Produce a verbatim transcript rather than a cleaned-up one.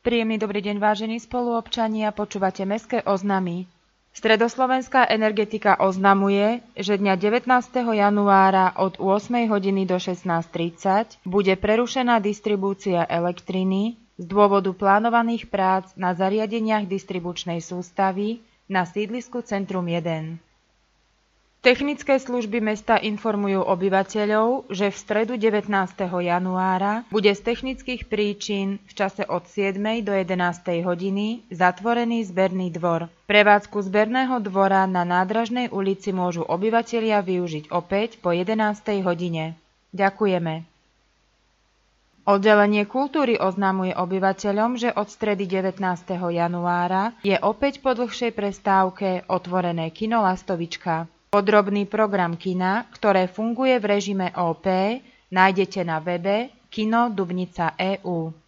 Príjemný dobrý deň, vážení spoluobčania, počúvate Mestské oznamy. Stredoslovenská energetika oznamuje, že dňa devätnásteho januára od ôsmej hodiny do šestnásť tridsať bude prerušená distribúcia elektriny z dôvodu plánovaných prác na zariadeniach distribučnej sústavy na sídlisku Centrum jeden. Technické služby mesta informujú obyvateľov, že v stredu devätnásteho januára bude z technických príčin v čase od siedmej do jedenástej hodiny zatvorený zberný dvor. Prevádzku zberného dvora na Nádražnej ulici môžu obyvatelia využiť opäť po jedenástej hodine. Ďakujeme. Oddelenie kultúry oznamuje obyvateľom, že od stredy devätnásteho januára je opäť po dlhšej prestávke otvorené kino Lastovička. Podrobný program kina, ktoré funguje v režime ó pé, nájdete na webe kino dubnica bodka é ú.